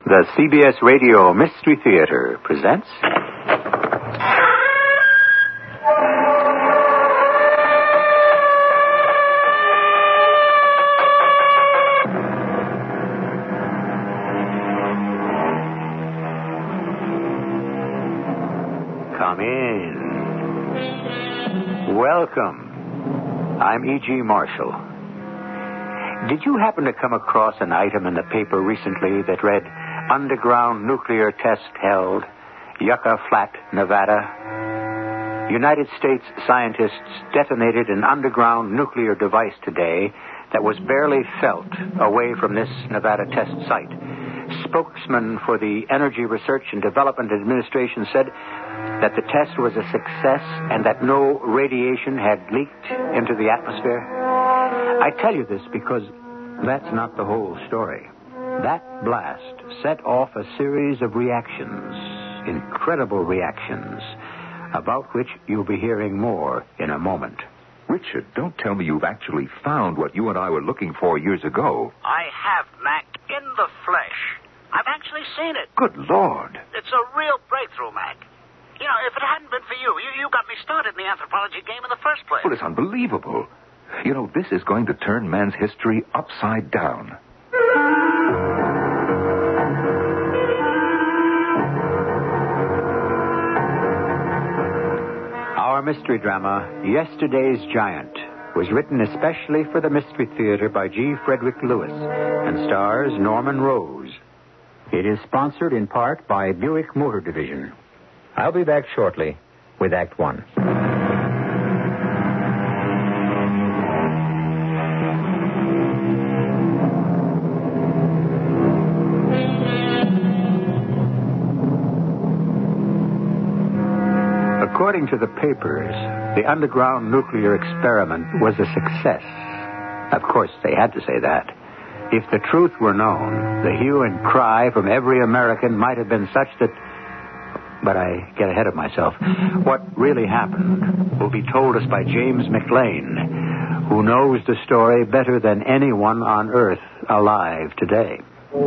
The CBS Radio Mystery Theater presents... Come in. Welcome. I'm E.G. Marshall. Did you happen to come across an item in the paper recently that read... Underground nuclear test held, Yucca Flat, Nevada. United States scientists detonated an underground nuclear device today that was barely felt away from this Nevada test site. Spokesman for the Energy Research and Development Administration said that the test was a success and that no radiation had leaked into the atmosphere. I tell you this because that's not the whole story. That blast set off a series of reactions, incredible reactions, about which you'll be hearing more in a moment. Richard, don't tell me you've actually found what you and I were looking for years ago. I have, Mac, in the flesh. I've actually seen it. Good Lord. It's a real breakthrough, Mac. You know, if it hadn't been for you got me started in the anthropology game in the first place. Well, it's unbelievable. You know, this is going to turn man's history upside down. Our mystery drama, Yesterday's Giant, was written especially for the Mystery Theater by G. Frederick Lewis and stars Norman Rose. It is sponsored in part by Buick Motor Division. I'll be back shortly with Act One. According to the papers, the underground nuclear experiment was a success. Of course, they had to say that. If the truth were known, the hue and cry from every American might have been such that... But I get ahead of myself. What really happened will be told us by James McLean, who knows the story better than anyone on Earth alive today.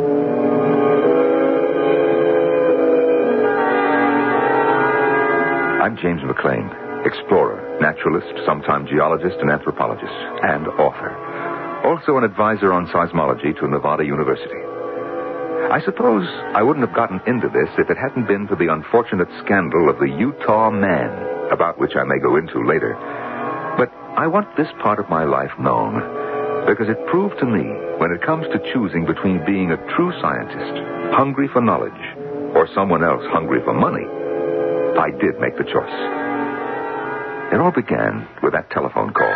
I'm James McLean, explorer, naturalist, sometime geologist and anthropologist, and author. Also an advisor on seismology to Nevada University. I suppose I wouldn't have gotten into this if it hadn't been for the unfortunate scandal of the Utah Man, about which I may go into later. But I want this part of my life known because it proved to me when it comes to choosing between being a true scientist, hungry for knowledge, or someone else hungry for money, I did make the choice. It all began with that telephone call.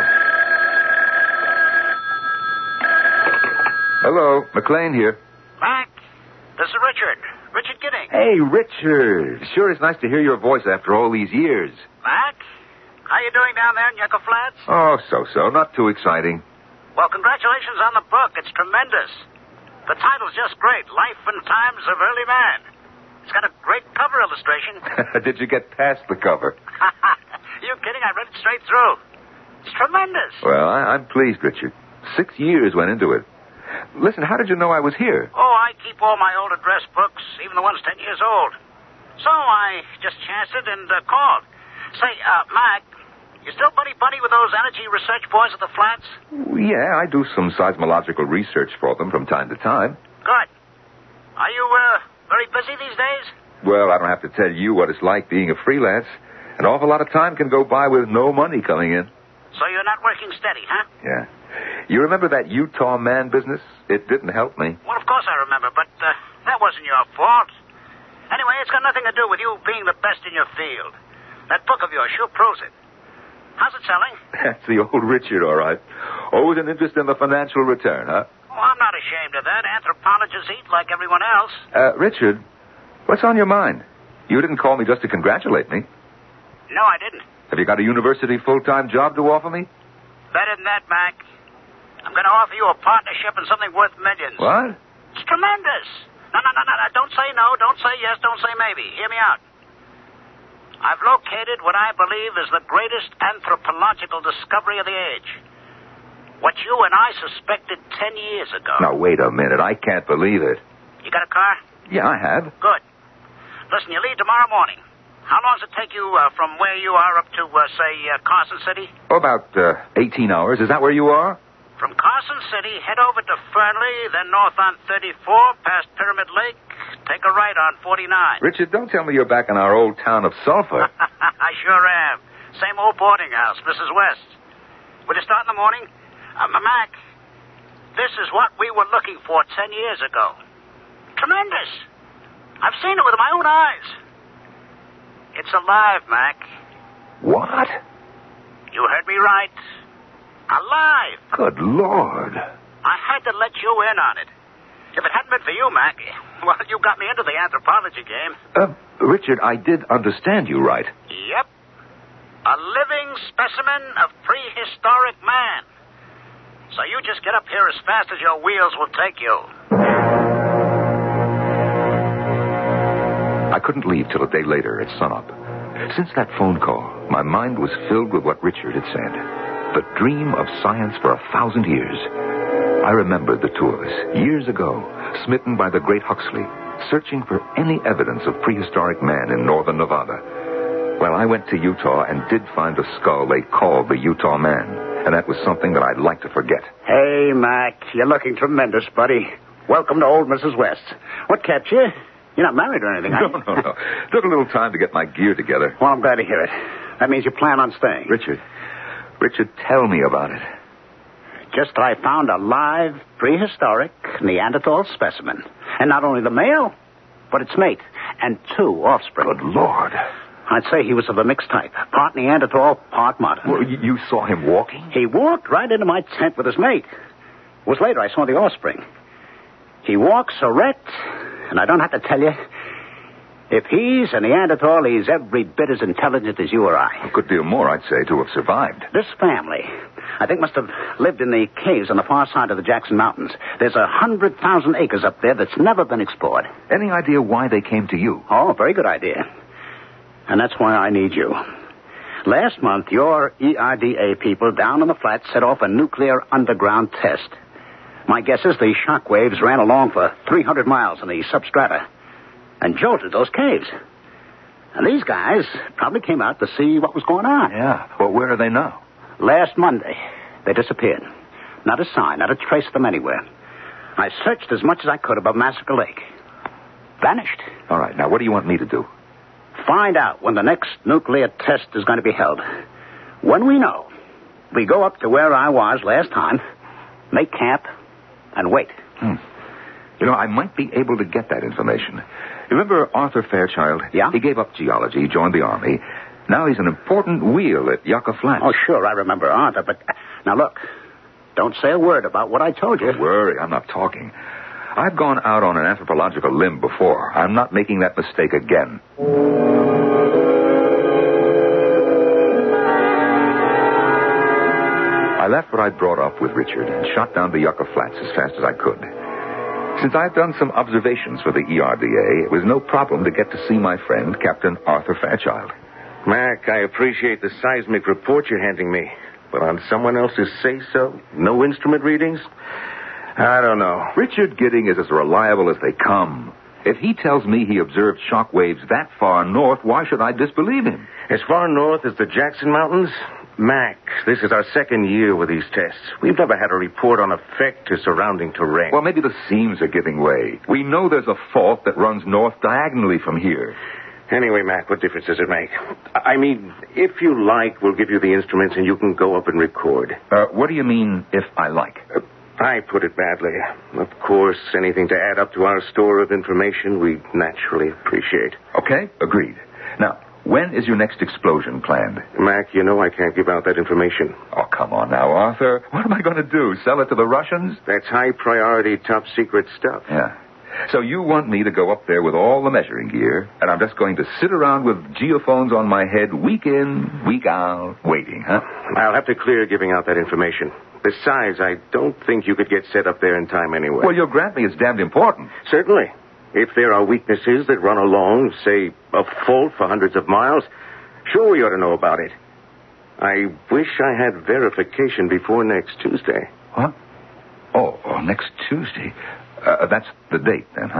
Hello, McLean here. Mac, this is Richard. Richard Gidding. Hey, Richard. Sure is nice to hear your voice after all these years. Mac, how you doing down there in Yucca Flats? Oh, so-so. Not too exciting. Well, congratulations on the book. It's tremendous. The title's just great. Life and Times of Early Man. It's got a great cover illustration. Did you get past the cover? You kidding? I read it straight through. It's tremendous. Well, I'm pleased, Richard. 6 years went into it. Listen, how did you know I was here? Oh, I keep all my old address books, even the ones 10 years old. So I just chanced it and called. Say, Mac, you still buddy-buddy with those energy research boys at the Flats? Yeah, I do some seismological research for them from time to time. Good. Are you, very busy these days? Well, I don't have to tell you what it's like being a freelance. An awful lot of time can go by with no money coming in. So you're not working steady, huh? Yeah. You remember that Utah Man business? It didn't help me. Well, of course I remember, but that wasn't your fault. Anyway, it's got nothing to do with you being the best in your field. That book of yours sure proves it. How's it selling? That's the old Richard, all right. Always an interest in the financial return, huh? Oh, I'm not ashamed of that. Anthropologists eat like everyone else. Richard, what's on your mind? You didn't call me just to congratulate me. No, I didn't. Have you got a university full-time job to offer me? Better than that, Mac. I'm going to offer you a partnership in something worth millions. What? It's tremendous. No. Don't say no. Don't say yes. Don't say maybe. Hear me out. I've located what I believe is the greatest anthropological discovery of the age. What you and I suspected 10 years ago. Now, wait a minute. I can't believe it. You got a car? Yeah, I have. Good. Listen, you leave tomorrow morning. How long does it take you from where you are up to, say, Carson City? About 18 hours. Is that where you are? From Carson City, head over to Fernley, then north on 34, past Pyramid Lake, take a right on 49. Richard, don't tell me you're back in our old town of Sulphur. I sure am. Same old boarding house, Mrs. West. Will you start in the morning? Mac, this is what we were looking for 10 years ago. Tremendous. I've seen it with my own eyes. It's alive, Mac. What? You heard me right. Alive. Good Lord. I had to let you in on it. If it hadn't been for you, Mac, well, you got me into the anthropology game. Richard, I did understand you right. Yep. A living specimen of prehistoric man. So you just get up here as fast as your wheels will take you. I couldn't leave till a day later at sunup. Since that phone call, my mind was filled with what Richard had said. The dream of science for 1,000 years. I remembered the two of us, years ago, smitten by the great Huxley, searching for any evidence of prehistoric man in northern Nevada. Well, I went to Utah and did find a skull they called the Utah Man, and that was something that I'd like to forget. Hey, Mac, you're looking tremendous, buddy. Welcome to old Mrs. West. What kept you? You're not married or anything, are you? No. Took a little time to get my gear together. Well, I'm glad to hear it. That means you plan on staying. Richard, tell me about it. Just I found a live, prehistoric Neanderthal specimen. And not only the male, but its mate, and 2 offspring. Good Lord. I'd say he was of a mixed type. Part Neanderthal, part modern. Well, you saw him walking? He walked right into my tent with his mate. It was later I saw the offspring. He walks erect, and I don't have to tell you, if he's a Neanderthal, he's every bit as intelligent as you or I. A good deal more, I'd say, to have survived. This family, I think, must have lived in the caves on the far side of the Jackson Mountains. There's 100,000 acres up there that's never been explored. Any idea why they came to you? Oh, very good idea. And that's why I need you. Last month, your ERDA people down on the flats set off a nuclear underground test. My guess is the shock waves ran along for 300 miles in the substrata and jolted those caves. And these guys probably came out to see what was going on. Yeah. Well, where are they now? Last Monday, they disappeared. Not a sign, not a trace of them anywhere. I searched as much as I could above Massacre Lake. Vanished. All right, now what do you want me to do? Find out when the next nuclear test is going to be held. When we know, we go up to where I was last time, make camp, and wait. You know, I might be able to get that information. Remember Arthur Fairchild? Yeah? He gave up geology, joined the Army. Now he's an important wheel at Yucca Flats. Oh, sure, I remember Arthur, but... Now, look, don't say a word about what I told you. Don't worry, I'm not talking. I've gone out on an anthropological limb before. I'm not making that mistake again. I left what I'd brought up with Richard and shot down to Yucca Flats as fast as I could. Since I've done some observations for the ERDA, it was no problem to get to see my friend, Captain Arthur Fairchild. Mac, I appreciate the seismic report you're handing me. But on someone else's say-so? No instrument readings? I don't know. Richard Gidding is as reliable as they come. If he tells me he observed shock waves that far north, why should I disbelieve him? As far north as the Jackson Mountains? Mac, this is our second year with these tests. We've never had a report on effect to surrounding terrain. Well, maybe the seams are giving way. We know there's a fault that runs north diagonally from here. Anyway, Mac, what difference does it make? I mean, if you like, we'll give you the instruments and you can go up and record. What do you mean, if I like? I put it badly. Of course, anything to add up to our store of information, we naturally appreciate. Okay, agreed. Now, when is your next explosion planned? Mac, you know I can't give out that information. Oh, come on now, Arthur. What am I going to do, sell it to the Russians? That's high-priority, top-secret stuff. Yeah. So you want me to go up there with all the measuring gear, and I'm just going to sit around with geophones on my head week in, week out, waiting, huh? I'll have to clear giving out that information. Besides, I don't think you could get set up there in time anyway. Well, you'll grant me it's damned important. Certainly. If there are weaknesses that run along, say, a fault for hundreds of miles, sure we ought to know about it. I wish I had verification before next Tuesday. What? Oh, next Tuesday. That's the date then, huh?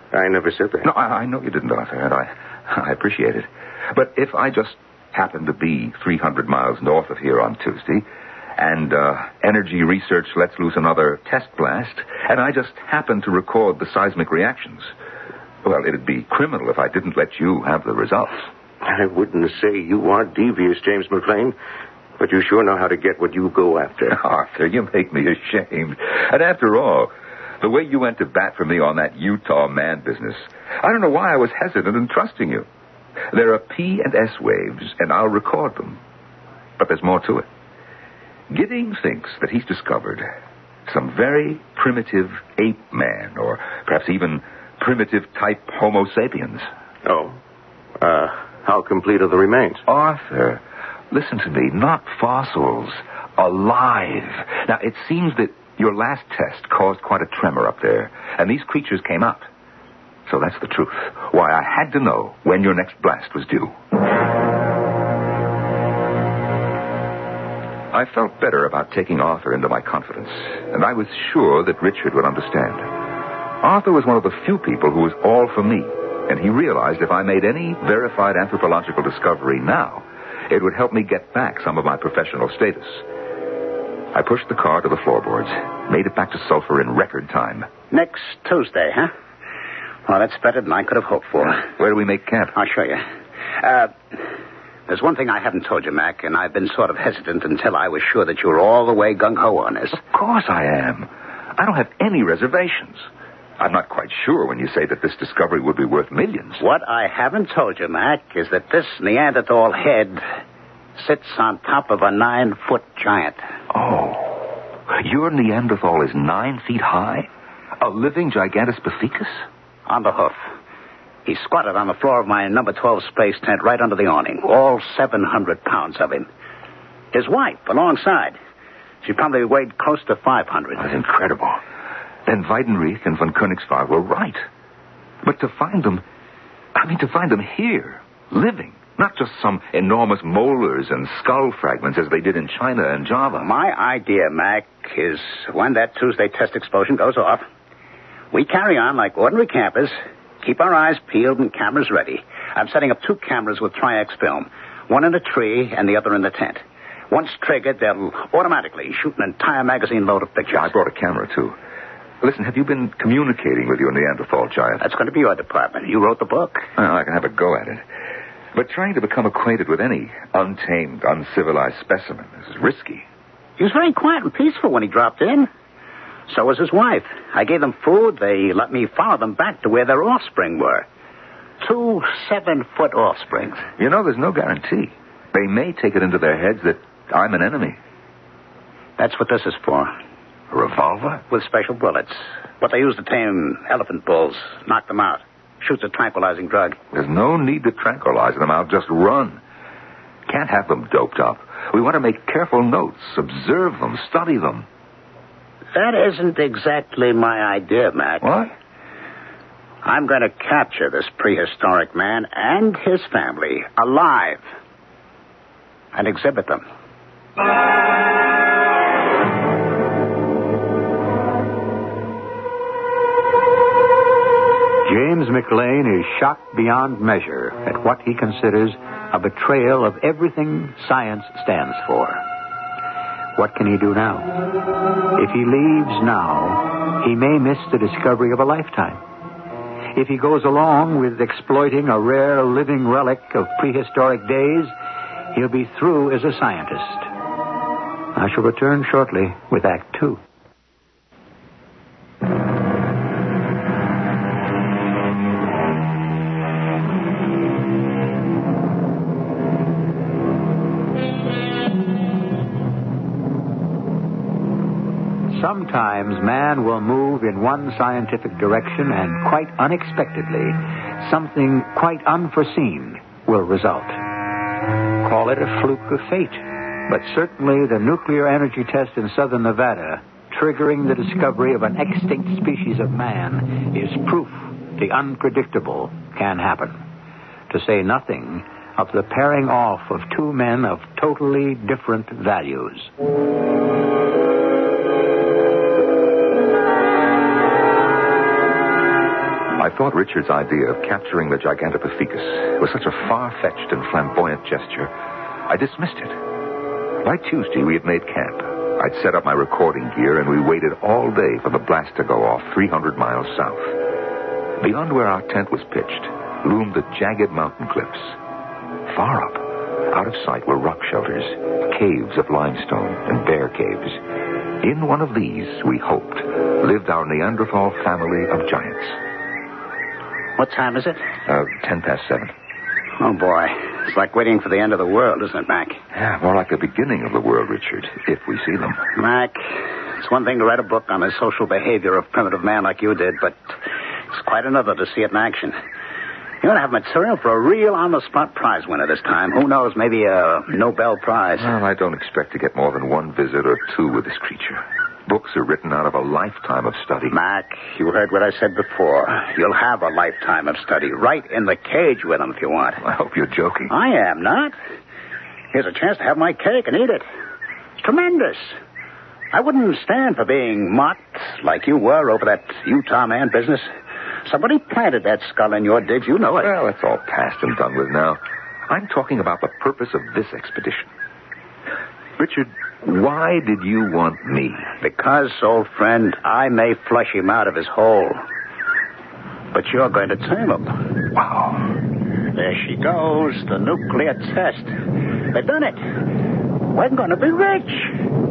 I never said that. No, I know you didn't, Arthur, and I appreciate it. But if I just happen to be 300 miles north of here on Tuesday, and Energy Research lets loose another test blast, and I just happen to record the seismic reactions, well, it'd be criminal if I didn't let you have the results. I wouldn't say you are devious, James McLean, but you sure know how to get what you go after. Arthur, you make me ashamed. And after all, the way you went to bat for me on that Utah man business, I don't know why I was hesitant in trusting you. There are P and S waves, and I'll record them. But there's more to it. Giddings thinks that he's discovered some very primitive ape man, or perhaps even primitive type Homo sapiens. Oh. How complete are the remains? Arthur, listen to me. Not fossils. Alive. Now, it seems that your last test caused quite a tremor up there, and these creatures came up. So that's the truth. Why, I had to know when your next blast was due. I felt better about taking Arthur into my confidence, and I was sure that Richard would understand. Arthur was one of the few people who was all for me, and he realized if I made any verified anthropological discovery now, it would help me get back some of my professional status. I pushed the car to the floorboards, made it back to Sulphur in record time. Next Tuesday, huh? Well, that's better than I could have hoped for. Where do we make camp? I'll show you. There's one thing I haven't told you, Mac, and I've been sort of hesitant until I was sure that you were all the way gung-ho on this. Of course I am. I don't have any reservations. I'm not quite sure when you say that this discovery would be worth millions. What I haven't told you, Mac, is that this Neanderthal head sits on top of a 9-foot giant. Oh. Your Neanderthal is 9 feet high? A living Gigantopithecus? On the hoof. He squatted on the floor of my number 12 space tent right under the awning. All 700 pounds of him. His wife, alongside. She probably weighed close to 500. That's incredible. Then Weidenreich and von Königswald were right. But to find them here, living, not just some enormous molars and skull fragments as they did in China and Java. My idea, Mac, is when that Tuesday test explosion goes off, we carry on like ordinary campers, keep our eyes peeled and cameras ready. I'm setting up 2 cameras with Tri-X film, one in the tree and the other in the tent. Once triggered, they'll automatically shoot an entire magazine load of pictures. I brought a camera, too. Listen, have you been communicating with your Neanderthal giant? That's going to be your department. You wrote the book. Well, I can have a go at it. But trying to become acquainted with any untamed, uncivilized specimen is risky. He was very quiet and peaceful when he dropped in. So was his wife. I gave them food. They let me follow them back to where their offspring were. 2 7-foot offsprings. You know, there's no guarantee. They may take it into their heads that I'm an enemy. That's what this is for. A revolver? With special bullets. What they use to tame elephant bulls. Knock them out. Shoots a tranquilizing drug. There's no need to tranquilize them out. Just run. Can't have them doped up. We want to make careful notes, observe them, study them. That isn't exactly my idea, Mac. What? I'm going to capture this prehistoric man and his family alive and exhibit them. James McLean is shocked beyond measure at what he considers a betrayal of everything science stands for. What can he do now? If he leaves now, he may miss the discovery of a lifetime. If he goes along with exploiting a rare living relic of prehistoric days, he'll be through as a scientist. I shall return shortly with Act 2. Sometimes man will move in one scientific direction and quite unexpectedly, something quite unforeseen will result. Call it a fluke of fate, but certainly the nuclear energy test in southern Nevada, triggering the discovery of an extinct species of man, is proof the unpredictable can happen. To say nothing of the pairing off of 2 men of totally different values. I I thought Richard's idea of capturing the Gigantopithecus was such a far-fetched and flamboyant gesture, I dismissed it. By Tuesday, we had made camp. I'd set up my recording gear, and we waited all day for the blast to go off 300 miles south. Beyond where our tent was pitched loomed the jagged mountain cliffs. Far up, out of sight, were rock shelters, caves of limestone and bear caves. In one of these, we hoped, lived our Neanderthal family of giants. What time is it? 7:10. Oh, boy. It's like waiting for the end of the world, isn't it, Mac? Yeah, more like the beginning of the world, Richard, if we see them. Mac, it's one thing to write a book on the social behavior of primitive man like you did, but it's quite another to see it in action. You're going to have material for a real on-the-spot prize winner this time. Who knows, maybe a Nobel Prize. Well, I don't expect to get more than one visit or two with this creature. Books are written out of a lifetime of study. Mac, you heard what I said before. You'll have a lifetime of study right in the cage with him if you want. I hope you're joking. I am not. Here's a chance to have my cake and eat it. It's tremendous. I wouldn't stand for being mocked like you were over that Utah man business. Somebody planted that skull in your dig. You know it. Well, it's all past and done with now. I'm talking about the purpose of this expedition. Richard, why did you want me? Because, old friend, I may flush him out of his hole. But you're going to tame him. Wow. There she goes, the nuclear test. They've done it. We're going to be rich.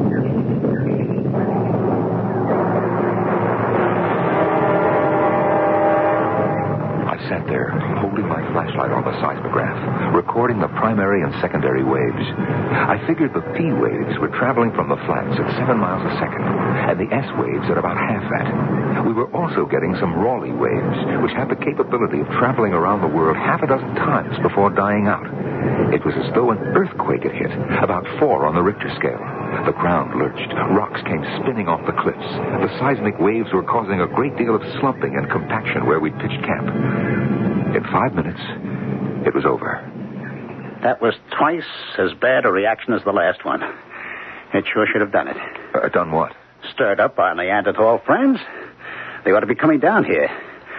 Sat there, holding my flashlight on the seismograph, recording the primary and secondary waves. I figured the P waves were traveling from the flats at 7 miles a second, and the S waves at about half that. We were also getting some Rayleigh waves, which have the capability of traveling around the world half a dozen times before dying out. It was as though an earthquake had hit, about 4 on the Richter scale. The ground lurched. Rocks came spinning off the cliffs. The seismic waves were causing a great deal of slumping and compaction where we'd pitched camp. In 5 minutes, it was over. That was twice as bad a reaction as the last one. It sure should have done it. Done what? Stirred up our Neanderthal friends. They ought to be coming down here.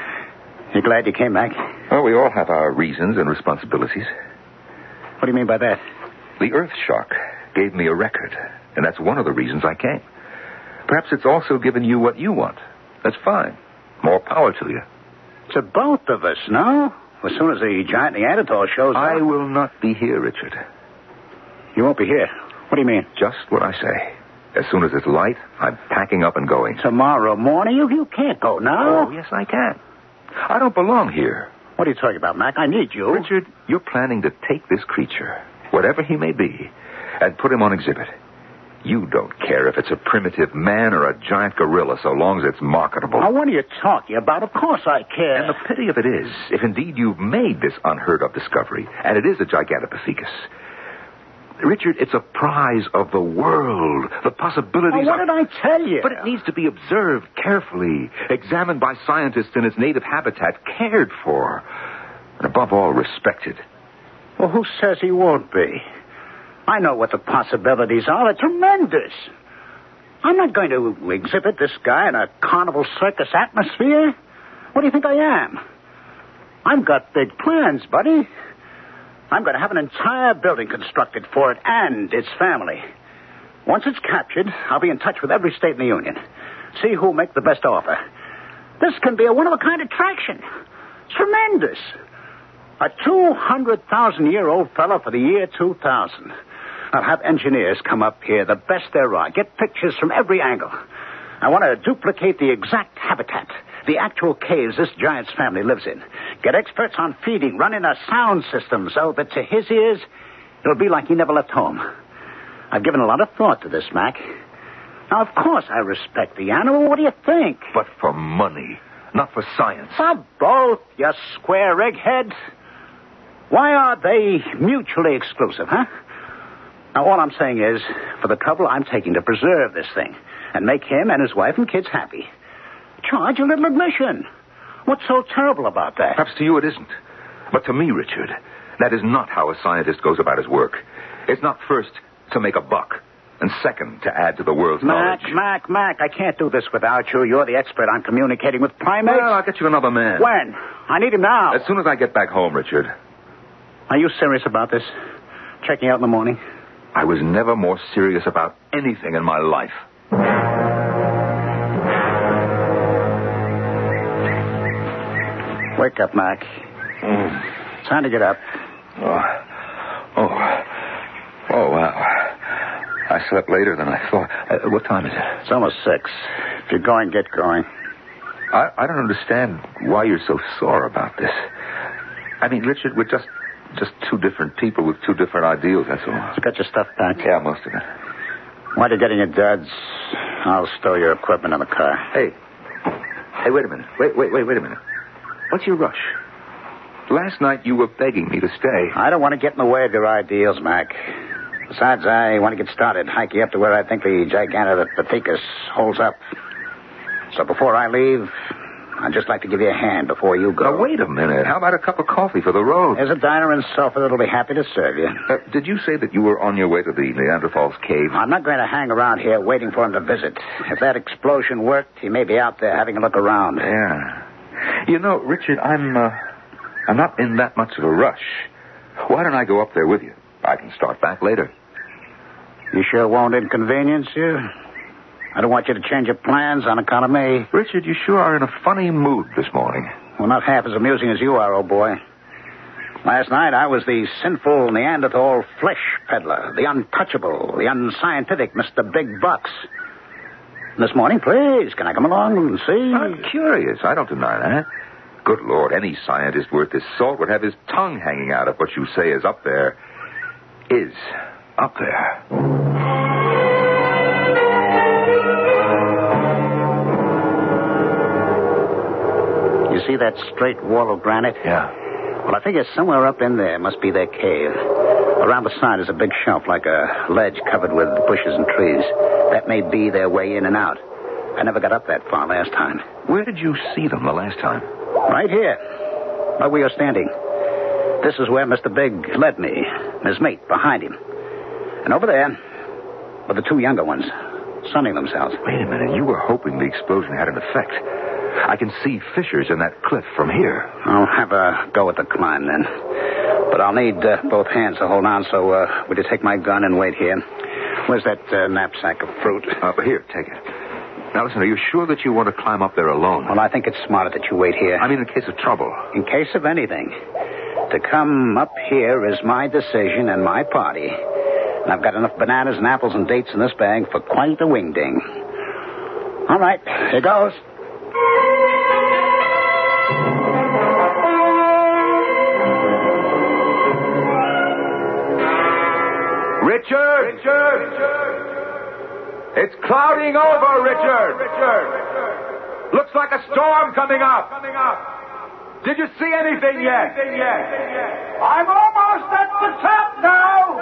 You glad you came back? Well, we all have our reasons and responsibilities. What do you mean by that? The Earth shock gave me a record, and that's one of the reasons I came. Perhaps it's also given you what you want. That's fine. More power to you. To both of us, no? As soon as the giant Neanderthal shows up... I will not be here, Richard. You won't be here? What do you mean? Just what I say. As soon as it's light, I'm packing up and going. Tomorrow morning? You can't go now. Oh, yes, I can. I don't belong here. What are you talking about, Mac? I need you. Richard, you're planning to take this creature, whatever he may be, and put him on exhibit. You don't care if it's a primitive man or a giant gorilla, so long as it's marketable. Now, what are you talking about? Of course I care. And the pity of it is, if indeed you've made this unheard-of discovery, and it is a Gigantopithecus, Richard, it's a prize of the world. The possibilities what did I tell you? But it needs to be observed carefully, examined by scientists in its native habitat, cared for, and above all, respected. Well, who says he won't be? I know what the possibilities are. They're tremendous. I'm not going to exhibit this guy in a carnival circus atmosphere. What do you think I am? I've got big plans, buddy. I'm going to have an entire building constructed for it and its family. Once it's captured, I'll be in touch with every state in the Union. See who'll make the best offer. This can be a one-of-a-kind attraction. It's tremendous. A 200,000-year-old fellow for the year 2000. I'll have engineers come up here, the best there are. Get pictures from every angle. I want to duplicate the exact habitat, the actual caves this giant's family lives in. Get experts on feeding, run in a sound system so that to his ears, it'll be like he never left home. I've given a lot of thought to this, Mac. Now, of course I respect the animal. What do you think? But for money, not for science. For both, you square egghead. Why are they mutually exclusive, huh? Now, all I'm saying is, for the trouble I'm taking to preserve this thing and make him and his wife and kids happy, charge a little admission. What's so terrible about that? Perhaps to you it isn't. But to me, Richard, that is not how a scientist goes about his work. It's not first to make a buck, And second, to add to the world's Mac, knowledge. Mac, I can't do this without you. You're the expert on communicating with primates. Well, I'll get you another man. When? I need him now. As soon as I get back home, Richard. Are you serious about this? Checking out in the morning? I was never more serious about anything in my life. Wake up, Mac. Time to get up. Oh, wow. I slept later than I thought. What time is it? It's almost 6. If you're going, get going. I don't understand why you're so sore about this. I mean, Richard, we're just two different people with two different ideals, that's all. You got your stuff back? Yeah, most of it. While you're getting your duds, I'll stow your equipment in the car. Hey, wait a minute. Wait a minute. What's your rush? Last night you were begging me to stay. I don't want to get in the way of your ideals, Mac. Besides, I want to get started. Hike you up to where I think the Gigantopithecus holds up. So before I leave, I'd just like to give you a hand before you go. Now, wait a minute. How about a cup of coffee for the road? There's a diner in Sulphur that'll be happy to serve you. Did you say that you were on your way to the Neanderthals cave? I'm not going to hang around here waiting for him to visit. If that explosion worked, he may be out there having a look around. Yeah. You know, Richard, I'm not in that much of a rush. Why don't I go up there with you? I can start back later. You sure won't inconvenience you? I don't want you to change your plans on account of me. Richard, you sure are in a funny mood this morning. Well, not half as amusing as you are, old boy. Last night, I was the sinful Neanderthal flesh peddler, the untouchable, the unscientific Mr. Big Bucks. This morning, please, can I come along and see? I'm curious. I don't deny that. Good Lord, any scientist worth his salt would have his tongue hanging out if what you say is up there. Is up there. You see that straight wall of granite? Yeah. Well, I figure somewhere up in there must be their cave. Around the side is a big shelf like a ledge covered with bushes and trees. That may be their way in and out. I never got up that far last time. Where did you see them the last time? Right here, where we are standing. This is where Mr. Big led me, and his mate behind him. And over there were the two younger ones, sunning themselves. Wait a minute. You were hoping the explosion had an effect. I can see fissures in that cliff from here. I'll have a go at the climb then. But I'll need both hands to hold on, so would you take my gun and wait here? Where's that knapsack of fruit? Here, take it. Now, listen, are you sure that you want to climb up there alone? Well, I think it's smarter that you wait here. I mean, in case of trouble. In case of anything. To come up here is my decision and my party. And I've got enough bananas and apples and dates in this bag for quite a wingding. All right, here goes. Richard! It's clouding over, Richard! Looks like a storm coming up. Did you see anything yet? I'm almost at the top now.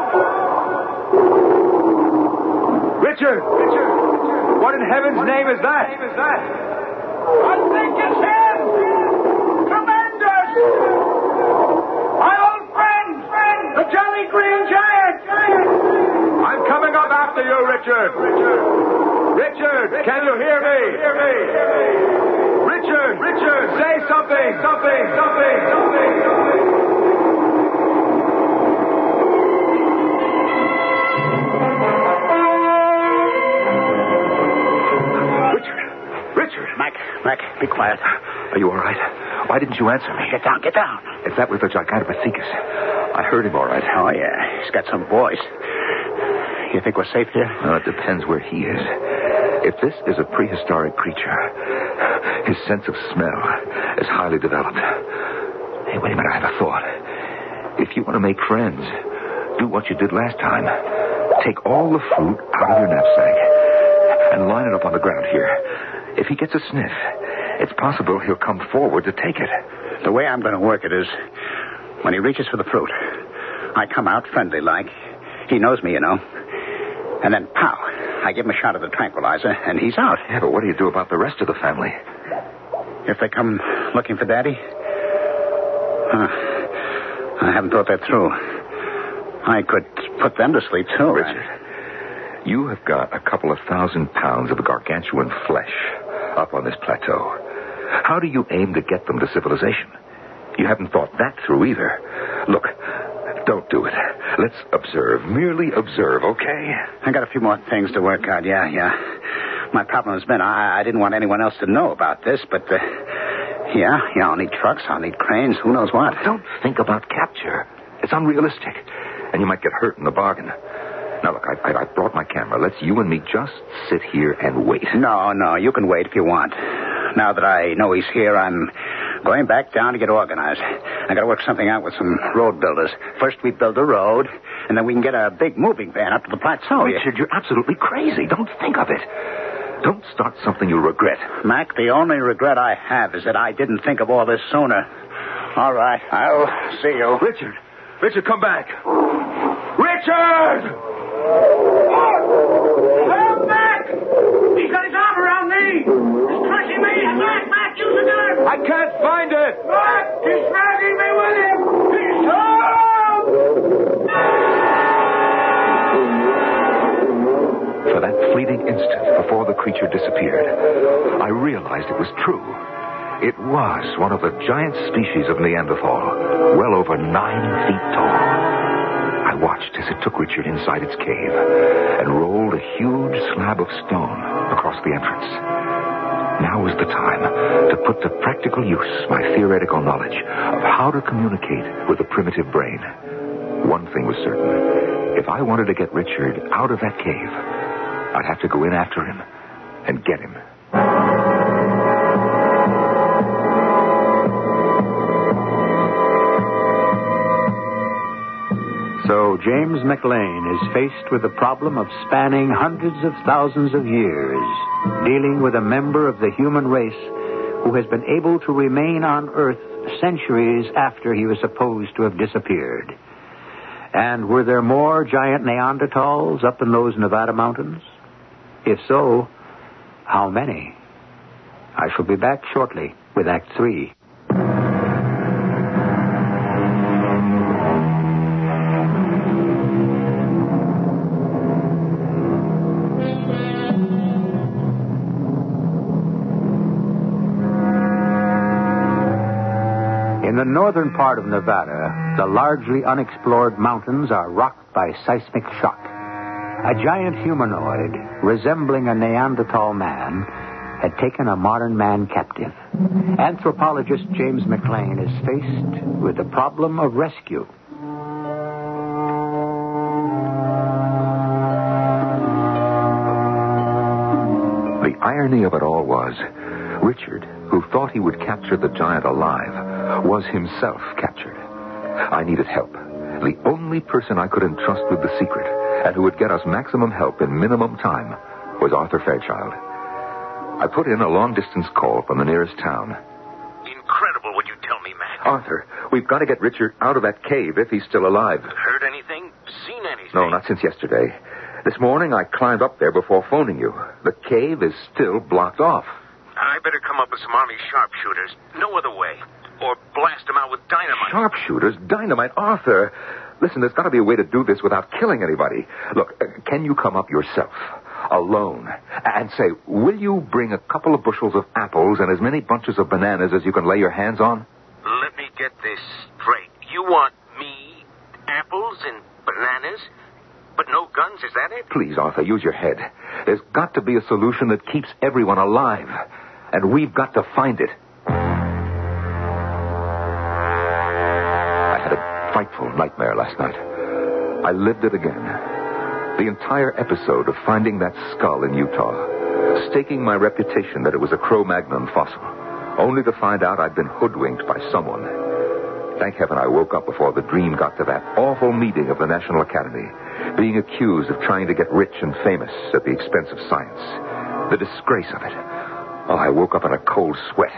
Richard! What in heaven's name is that? I think it's him. Tremendous. My old friend, the Jolly Green Giant. I'm coming up after you, Richard. Richard, can you hear me? Richard, say something. Richard. Mac, be quiet. Are you all right? Why didn't you answer me? Get down. If that was the Gigantopithecus, I heard him all right. Oh, yeah. He's got some voice. You think we're safe here? Well, it depends where he is. If this is a prehistoric creature, his sense of smell is highly developed. Hey, wait a minute, I have a thought. If you want to make friends, do what you did last time. Take all the fruit out of your knapsack and line it up on the ground here. If he gets a sniff, it's possible he'll come forward to take it. The way I'm going to work it is, when he reaches for the fruit, I come out friendly-like. He knows me, you know. And then, pow, I give him a shot of the tranquilizer, and he's out. Yeah, but what do you do about the rest of the family? If they come looking for Daddy? I haven't thought that through. I could put them to sleep, too. Richard, You have got a couple of 1,000 pounds of gargantuan flesh up on this plateau. How do you aim to get them to civilization? You haven't thought that through either. Look, don't do it. Let's observe. Merely observe, okay? I got a few more things to work out, yeah. My problem has been I didn't want anyone else to know about this, but, I'll need trucks, I'll need cranes, who knows what. Don't think about capture. It's unrealistic, and you might get hurt in the bargain. Now, look, I brought my camera. Let's you and me just sit here and wait. No, you can wait if you want. Now that I know he's here, I'm going back down to get organized. I got to work something out with some road builders. First we build a road, and then we can get a big moving van up to the plateau. Richard, you're absolutely crazy. Don't think of it. Don't start something you'll regret. Mac, the only regret I have is that I didn't think of all this sooner. All right, I'll see you. Richard, come back. Richard! Help, Mac! He's got his arm around me! He's crushing me! Mac, use the gun! I can't find it! Mac, he's dragging me with him! He's home! For that fleeting instant before the creature disappeared, I realized it was true. It was one of the giant species of Neanderthal, well over 9 feet tall. I watched as it took Richard inside its cave and rolled a huge slab of stone across the entrance. Now was the time to put to practical use my theoretical knowledge of how to communicate with the primitive brain. One thing was certain. If I wanted to get Richard out of that cave, I'd have to go in after him and get him. So James McLean is faced with the problem of spanning hundreds of thousands of years, dealing with a member of the human race who has been able to remain on Earth centuries after he was supposed to have disappeared. And were there more giant Neanderthals up in those Nevada mountains? If so, how many? I shall be back shortly with Act 3. In the northern part of Nevada, the largely unexplored mountains are rocked by seismic shock. A giant humanoid, resembling a Neanderthal man, had taken a modern man captive. Anthropologist James McLean is faced with the problem of rescue. The irony of it all was, Richard, who thought he would capture the giant alive, was himself captured. I needed help. The only person I could entrust with the secret, and who would get us maximum help in minimum time, was Arthur Fairchild. I put in a long-distance call from the nearest town. Incredible what you tell me, Mac. Arthur, we've got to get Richard out of that cave if he's still alive. Heard anything? Seen anything? No, not since yesterday. This morning I climbed up there before phoning you. The cave is still blocked off. I better come up with some Army sharpshooters. No other way. Or blast them out with dynamite. Sharpshooters? Dynamite? Arthur! Listen, there's got to be a way to do this without killing anybody. Look, can you come up yourself, alone, and say, will you bring a couple of bushels of apples and as many bunches of bananas as you can lay your hands on? Let me get this straight. You want me, apples and bananas, but no guns, is that it? Please, Arthur, use your head. There's got to be a solution that keeps everyone alive, and we've got to find it. I had a frightful nightmare last night. I lived it again. The entire episode of finding that skull in Utah, staking my reputation that it was a Cro-Magnon fossil, only to find out I'd been hoodwinked by someone. Thank heaven I woke up before the dream got to that awful meeting of the National Academy, being accused of trying to get rich and famous at the expense of science. The disgrace of it. Oh, I woke up in a cold sweat.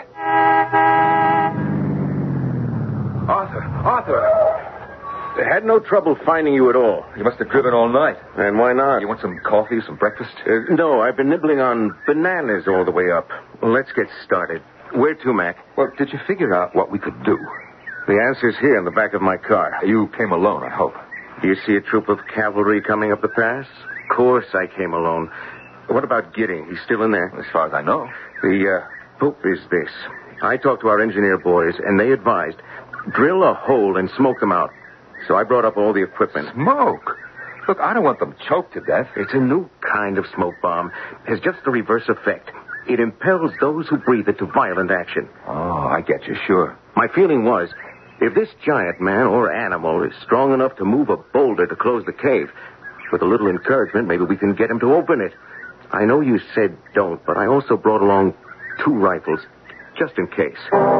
Arthur! They had no trouble finding you at all. You must have driven all night. And why not? You want some coffee, some breakfast? No, I've been nibbling on bananas all the way up. Let's get started. Where to, Mac? Well, did you figure out what we could do? The answer's here in the back of my car. You came alone, I hope. Do you see a troop of cavalry coming up the pass? course I came alone. What about Gidding? He's still in there? As far as I know. The hope is this. I talked to our engineer boys, and they advised, drill a hole and smoke them out. So I brought up all the equipment. Smoke? Look, I don't want them choked to death. It's a new kind of smoke bomb. It has just the reverse effect. It impels those who breathe it to violent action. Oh, I get you, sure. My feeling was, if this giant man or animal is strong enough to move a boulder to close the cave, with a little encouragement, maybe we can get him to open it. I know you said don't, but I also brought along 2 rifles, just in case.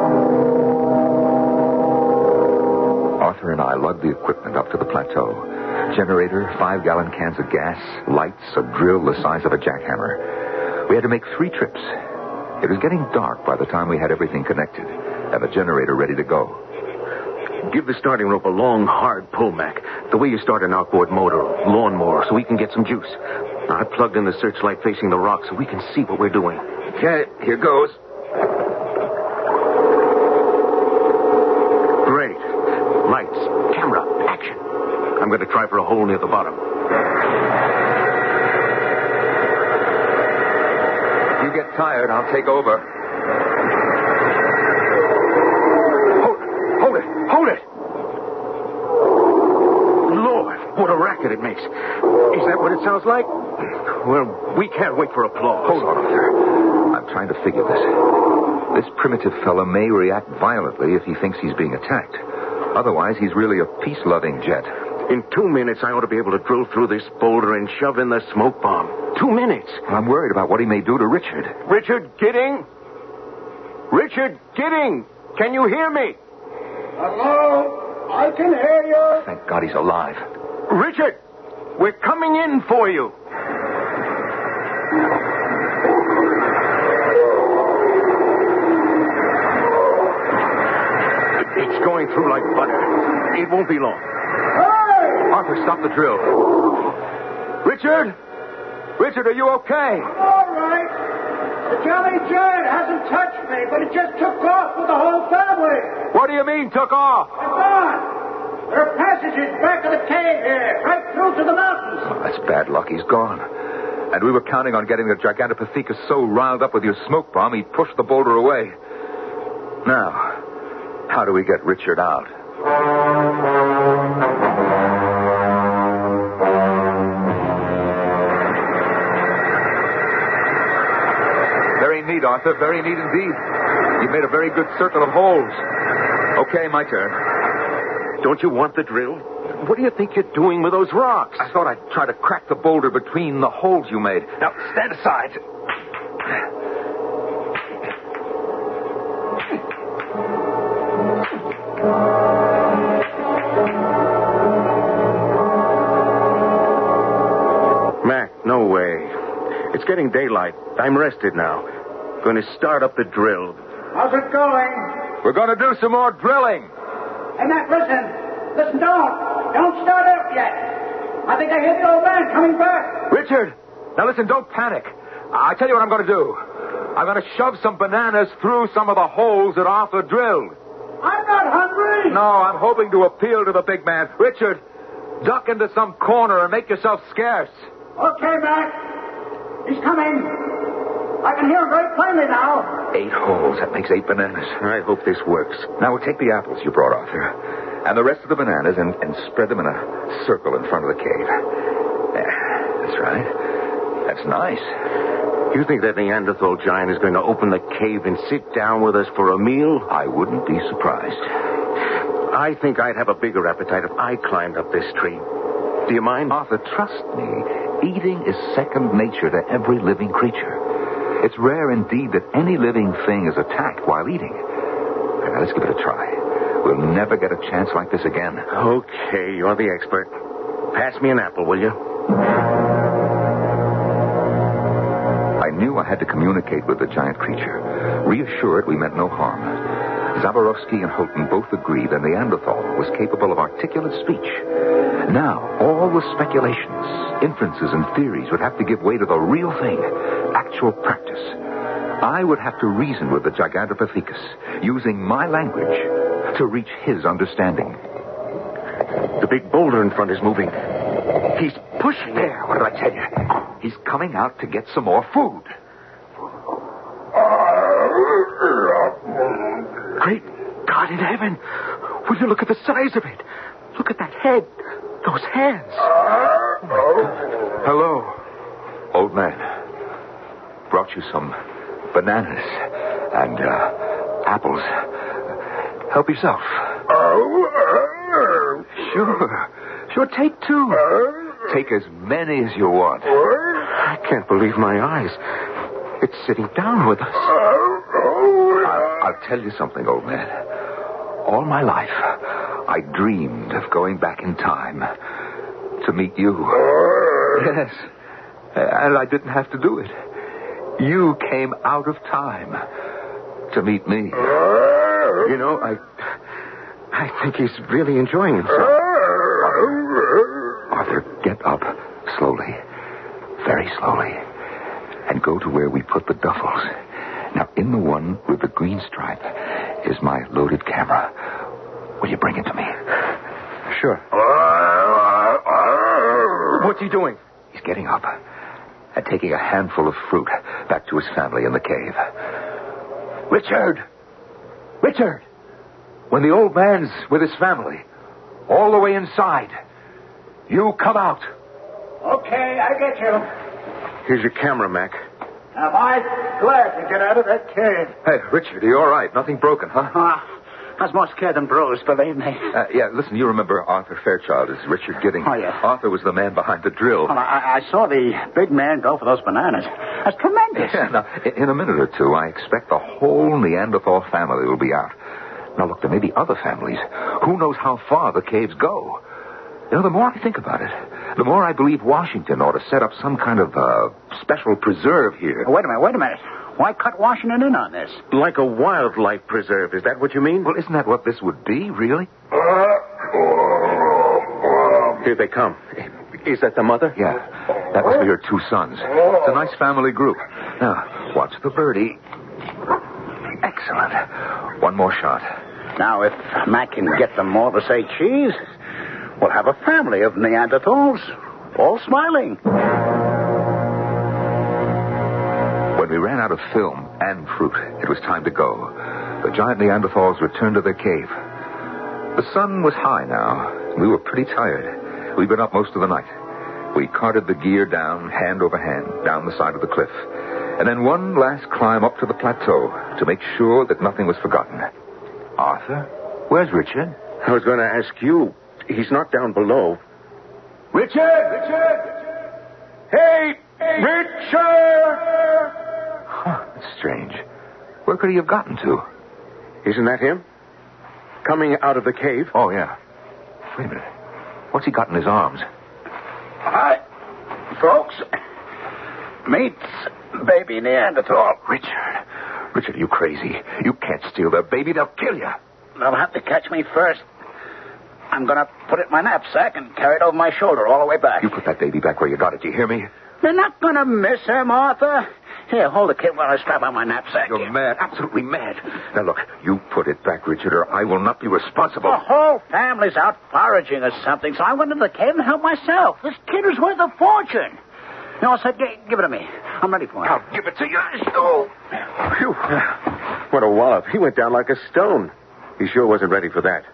Arthur and I lugged the equipment up to the plateau. Generator, 5-gallon cans of gas, lights, a drill the size of a jackhammer. We had to make 3 trips. It was getting dark by the time we had everything connected and the generator ready to go. Give the starting rope a long, hard pull, Mac. The way you start an outboard motor, lawnmower, so we can get some juice. I plugged in the searchlight facing the rock so we can see what we're doing. Okay, here goes. Great. Lights, camera, action. I'm going to try for a hole near the bottom. You get tired, I'll take over. Hold it! Lord, what a racket it makes. Is that what it sounds like? Well, we can't wait for applause. Hold on, Arthur. I'm trying to figure this. This primitive fella may react violently if he thinks he's being attacked. Otherwise, he's really a peace-loving jet. In 2 minutes, I ought to be able to drill through this boulder and shove in the smoke bomb. 2 minutes. I'm worried about what he may do to Richard. Richard Gidding? Richard Gidding! Can you hear me? Hello? I can hear you. Thank God he's alive. Richard! We're coming in for you. It's going through like butter. It won't be long. Hey! Arthur, stop the drill. Richard? Richard, are you okay? I'm all right. The Jolly Giant hasn't touched me, but it just took off with the whole family. What do you mean, took off? They're gone. There are passages back of the cave here, right through to the mountains. Oh, that's bad luck. He's gone. And we were counting on getting the Gigantopithecus so riled up with your smoke bomb, he'd push the boulder away. Now, how do we get Richard out? Very neat, Arthur. Very neat indeed. You made a very good circle of holes. Okay, my turn. Don't you want the drill? What do you think you're doing with those rocks? I thought I'd try to crack the boulder between the holes you made. Now, stand aside. Mac, no way. It's getting daylight. I'm rested now. Going to start up the drill. How's it going? We're going to do some more drilling. Hey, Mac, listen, don't start out yet. I think I hear the old man coming back. Richard, now listen, don't panic. I tell you what I'm going to do. I'm going to shove some bananas through some of the holes that Arthur drilled. I'm not hungry. No, I'm hoping to appeal to the big man. Richard, duck into some corner and make yourself scarce. Okay, Mac. He's coming. I can hear him very plainly now. 8 holes. That makes 8 bananas. I hope this works. Now we'll take the apples you brought, Arthur, and the rest of the bananas and spread them in a circle in front of the cave. There. That's right. That's nice. You think that Neanderthal giant is going to open the cave and sit down with us for a meal? I wouldn't be surprised. I think I'd have a bigger appetite if I climbed up this tree. Do you mind? Arthur, trust me. Eating is second nature to every living creature. It's rare indeed that any living thing is attacked while eating. Now, let's give it a try. We'll never get a chance like this again. Okay, you're the expert. Pass me an apple, will you? I knew I had to communicate with the giant creature. Reassured we meant no harm. Zaborowski and Houghton both agreed that Neanderthal was capable of articulate speech. Now, all the speculations, inferences, and theories would have to give way to the real thing, actual practice. I would have to reason with the Gigantopithecus, using my language to reach his understanding. The big boulder in front is moving. He's pushing. There, what did I tell you? He's coming out to get some more food. Great God in heaven. Will you look at the size of it? Look at that head. Those hands. Oh, hello. Old man. Brought you some bananas and apples. Help yourself. Sure, take two. Take as many as you want. I can't believe my eyes. It's sitting down with us. I'll tell you something, old man. All my life, I dreamed of going back in time to meet you. Yes. And I didn't have to do it. You came out of time to meet me. You know, I think he's really enjoying himself. Arthur, get up slowly, very slowly, and go to where we put the duffels. Now, in the one with the green stripe is my loaded camera. Will you bring it to me? Sure. What's he doing? He's getting up and taking a handful of fruit back to his family in the cave. Richard! Richard! When the old man's with his family, all the way inside, you come out. Okay, I get you. Here's your camera, Mac. Now, I'm glad to get out of that cave. Hey, Richard, are you all right? Nothing broken, huh? I was more scared than bruised, believe me. Yeah, listen, you remember Arthur Fairchild as Richard Gidding. Oh, yes. Arthur was the man behind the drill. Well, I saw the big man go for those bananas. That's tremendous. Yeah, now, in a minute or two, I expect the whole Neanderthal family will be out. Now, look, there may be other families. Who knows how far the caves go? You know, the more I think about it, the more I believe Washington ought to set up some kind of special preserve here. Wait a minute. Why cut Washington in on this? Like a wildlife preserve, is that what you mean? Well, isn't that what this would be, really? Here they come. Is that the mother? Yeah, that must be her two sons. It's a nice family group. Now, watch the birdie. Excellent. One more shot. Now, if Mac can get them all to say cheese, we'll have a family of Neanderthals, all smiling. When we ran out of film and fruit, it was time to go. The giant Neanderthals returned to their cave. The sun was high now. We were pretty tired. We'd been up most of the night. We carted the gear down, hand over hand, down the side of the cliff. And then one last climb up to the plateau to make sure that nothing was forgotten. Arthur, where's Richard? I was going to ask you. He's not down below. Richard! Hey, Richard! Huh, that's strange. Where could he have gotten to? Isn't that him? Coming out of the cave? Oh, yeah. Wait a minute. What's he got in his arms? Hi, folks. Meet baby Neanderthal. Richard, are you crazy? You can't steal their baby. They'll kill you. They'll have to catch me first. I'm going to put it in my knapsack and carry it over my shoulder all the way back. You put that baby back where you got it. Do you hear me? They're not going to miss him, Arthur. Here, hold the kid while I strap on my knapsack. You're here. mad. Absolutely mad. Now, look, you put it back, Richard, or I will not be responsible. The whole family's out foraging or something, so I went into the cave and helped myself. This kid is worth a fortune. No, I said, give it to me. I'm ready for it. I'll give it to you. Oh. Phew. What a wallop. He went down like a stone. He sure wasn't ready for that.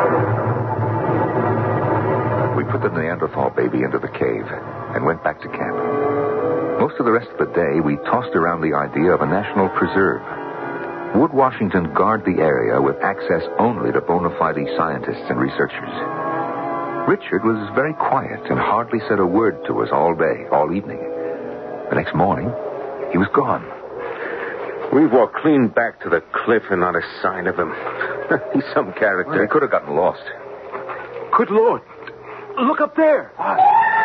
We put the Neanderthal baby into the cave and went back to camp. Most of the rest of the day, we tossed around the idea of a national preserve. Would Washington guard the area with access only to bona fide scientists and researchers? Richard was very quiet and hardly said a word to us all day, all evening. The next morning, he was gone. We walked clean back to the cliff and not a sign of him. He's some character. Well, he could have gotten lost. Good Lord. Look up there. What?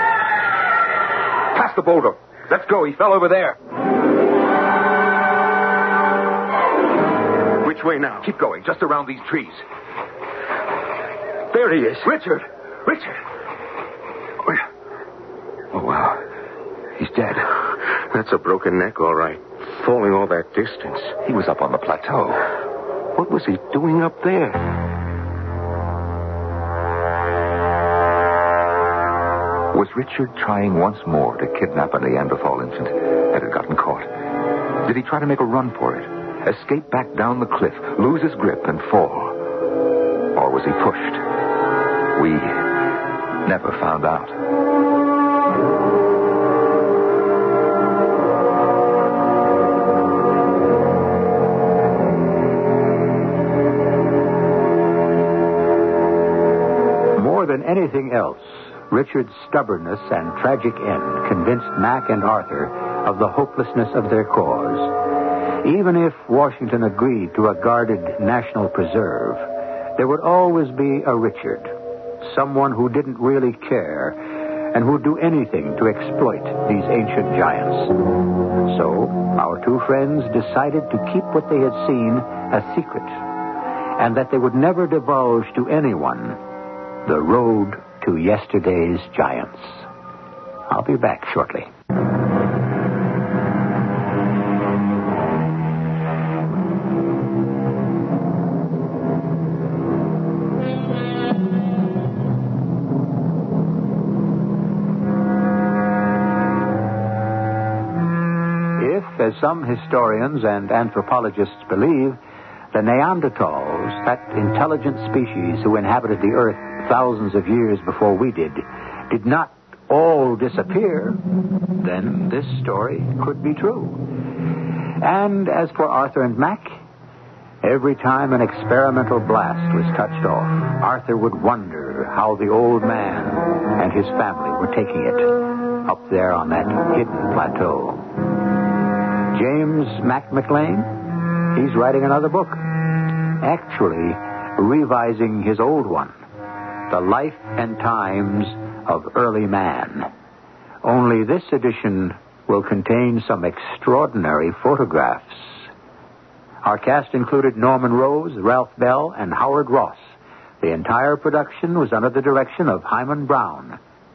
Pass the boulder. Let's go. He fell over there. Which way now? Keep going. Just around these trees. There he is. Richard! Oh, wow. He's dead. That's a broken neck, all right. Falling all that distance. He was up on the plateau. What was he doing up there? Was Richard trying once more to kidnap a Neanderthal infant that had gotten caught? Did he try to make a run for it? Escape back down the cliff, lose his grip, and fall? Or was he pushed? We never found out. More than anything else, Richard's stubbornness and tragic end convinced Mac and Arthur of the hopelessness of their cause. Even if Washington agreed to a guarded national preserve, there would always be a Richard, someone who didn't really care and who'd do anything to exploit these ancient giants. So, our two friends decided to keep what they had seen a secret, and that they would never divulge to anyone the road to yesterday's giants. I'll be back shortly. If, as some historians and anthropologists believe, the Neanderthals, that intelligent species who inhabited the earth thousands of years before we did not all disappear, then this story could be true. And as for Arthur and Mac, every time an experimental blast was touched off, Arthur would wonder how the old man and his family were taking it up there on that hidden plateau. James Mac McLean, he's writing another book, actually revising his old one, The Life and Times of Early Man. Only this edition will contain some extraordinary photographs. Our cast included Norman Rose, Ralph Bell, and Howard Ross. The entire production was under the direction of Hyman Brown.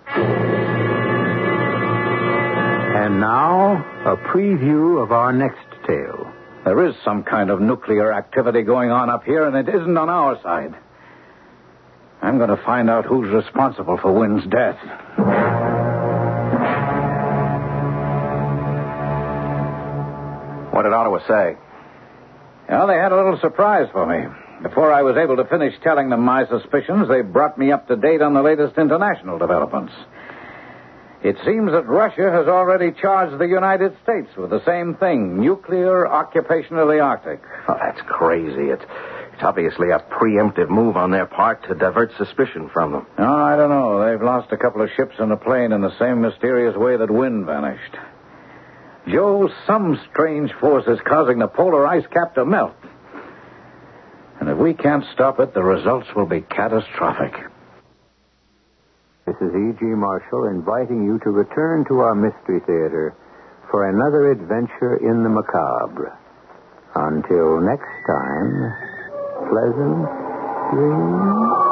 And now, a preview of our next tale. There is some kind of nuclear activity going on up here, and it isn't on our side. I'm going to find out who's responsible for Wynn's death. What did Ottawa say? Well, they had a little surprise for me. Before I was able to finish telling them my suspicions, they brought me up to date on the latest international developments. It seems that Russia has already charged the United States with the same thing, nuclear occupation of the Arctic. Oh, that's crazy. It's obviously a preemptive move on their part to divert suspicion from them. Oh, I don't know. They've lost a couple of ships and a plane in the same mysterious way that Wynn vanished. Joe, some strange force is causing the polar ice cap to melt. And if we can't stop it, the results will be catastrophic. This is E.G. Marshall inviting you to return to our Mystery Theater for another adventure in the macabre. Until next time, pleasant dreams.